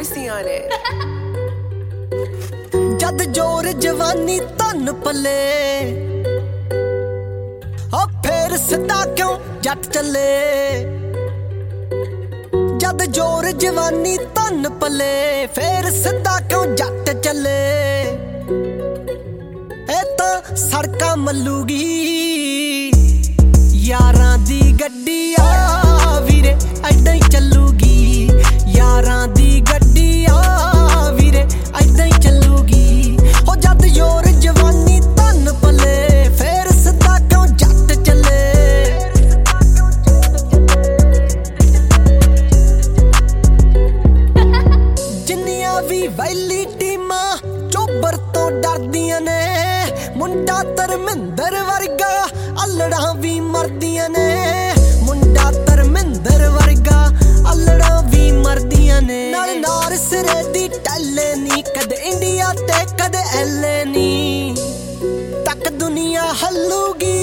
ਪੀਸੀਆਂ ਨੇ। ਜਦ ਜੋਰ ਜਵਾਨੀ ਧਨ ਪੱਲੇ ਫੇਰ ਸਿੱਧਾ ਕਿਉਂ ਜੱਟ ਚੱਲੇ। ਜਦ ਜੋਰ ਜਵਾਨੀ ਧਨ ਪੱਲੇ ਫੇਰ ਸਿੱਧਾ ਕਿਉਂ ਜੱਟ ਚੱਲੇ। ਇਹ ਤਾਂ ਸੜਕਾਂ ਮੱਲੂਗੀ ਯਾਰਾਂ ਦੀ ਗੱਡੀ ਆ ਵੀਰੇ ਏਦਾਂ ਹੀ ਚੱਲੂਗੀ। ਯਾਰਾਂ ਦੀ ਗੱਡੀ ਆ ਵੀਰੇ ਏਦਾਂ ਹੀ ਚੱਲੂਗੀ। ਹੋ ਜਦ ਜੋਰ ਜਵਾਨੀ ਧਨ ਪੱਲੇ ਫੇਰ ਸਿੱਧਾ ਕਿਉਂ ਜੱਟ ਚੱਲੇ। ਜਿੰਨੀਆਂ ਵੀ ਵੈਲੀ ਟੀਮਾਂ ਚੋਬਰ ਤੋਂ ਡਰਦੀਆਂ ਨੇ, ਮੁੰਡਾ ਧਰਮਿੰਦਰ ਵਰਗਾ ਅਲੜਾਂ ਵੀ ਮਰਦੀਆਂ ਨੇ। ਮੁੰਡਾ ਧਰਮਿੰਦਰ ਵਰਗਾ ਅਲੜਾਂ ਵੀ ਮਰਦੀਆਂ ਨੇ। ਨਾਲ ਨਾਰ ਸਿਰੇ ਦੀ ਟੱਲੇ ਨੀ, ਕਦੇ ਇੰਡੀਆ ਤੇ ਕਦੇ ਐਲੇ ਨੀ। ਤੱਕ ਦੁਨੀਆ ਹੱਲੂਗੀ